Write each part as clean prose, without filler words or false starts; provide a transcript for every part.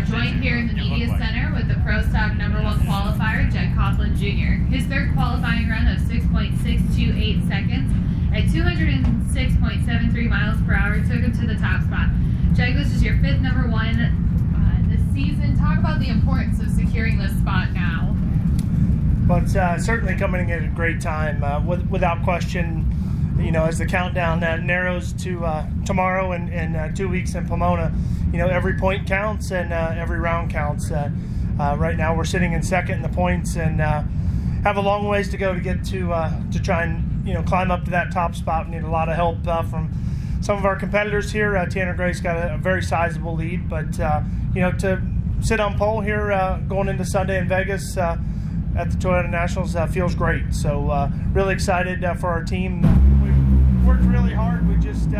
joined here in the Media Center with the Pro Stock #1 qualifier, Jed Coughlin Jr. His third qualifying run of 6.628 seconds at 206.73 miles per hour took him to the top spot. Jed, this is your fifth #1 this season. Talk about the importance of securing this spot now. Well, it's certainly coming at a great time, without question. You know, as the countdown narrows to tomorrow and 2 weeks in Pomona, you know, every point counts and every round counts. Right now we're sitting in second in the points and have a long ways to go to get to try and, you know, climb up to that top spot. We need a lot of help from some of our competitors here. Tanner Gray's got a very sizable lead, but, you know, to sit on pole here going into Sunday in Vegas at the Toyota Nationals feels great. So really excited for our team. We've worked really hard. We just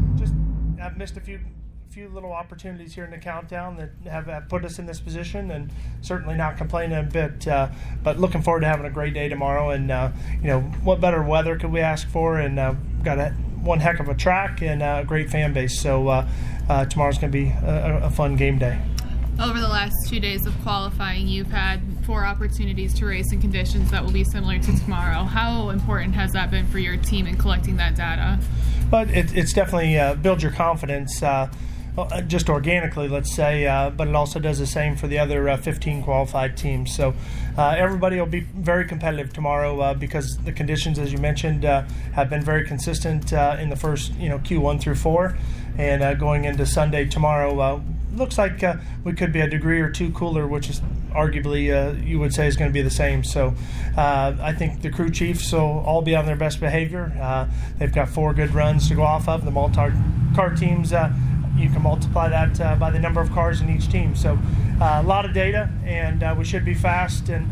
have missed a few little opportunities here in the countdown that have put us in this position, and certainly not complaining a bit. But looking forward to having a great day tomorrow. And you know, what better weather could we ask for? And got one heck of a track and a great fan base. So tomorrow's going to be a fun game day. Over the last 2 days of qualifying, you've had 4 opportunities to race in conditions that will be similar to tomorrow. How important has that been for your team in collecting that data? But it's definitely builds your confidence, just organically, let's say, but it also does the same for the other 15 qualified teams. So everybody will be very competitive tomorrow because the conditions, as you mentioned, have been very consistent in the first, you know, Q1 through 4, and going into Sunday tomorrow. Looks like we could be a degree or two cooler, which is arguably you would say is going to be the same. So I think the crew chiefs will all be on their best behavior. They've got 4 good runs to go off of. The multi-car teams, you can multiply that by the number of cars in each team. So a lot of data, and we should be fast. And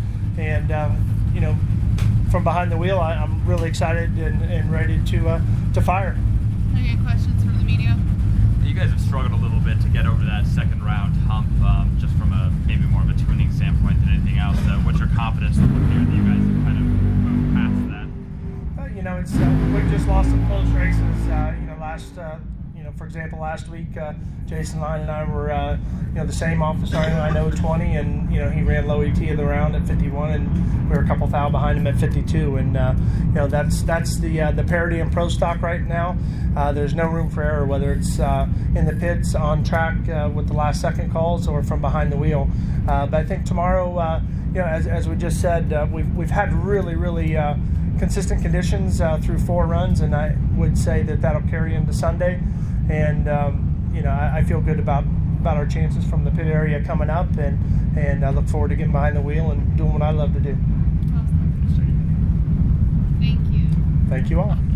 you know, from behind the wheel, I'm really excited and ready to fire. Any questions from the media? You guys have struggled a little bit to get over that second round hump, just from maybe more of a tuning standpoint than anything else. What's your confidence level here that you guys have kind of moved past that? You know, it's we just lost some close races. You know, for example, last week, Jason Line and I were, you know, the same off the starting line, 0-20, and you know, he ran low ET of the round at 51, and we were a couple thou behind him at 52, and you know, that's the parity in pro stock right now. There's no room for error, whether it's in the pits, on track with the last second calls, or from behind the wheel. But I think tomorrow, you know, as we just said, we've had really consistent conditions through 4 runs, and I would say that'll carry into Sunday. And you know, I feel good about our chances from the pit area coming up, and I look forward to getting behind the wheel and doing what I love to do. Awesome. Thank you. Thank you all.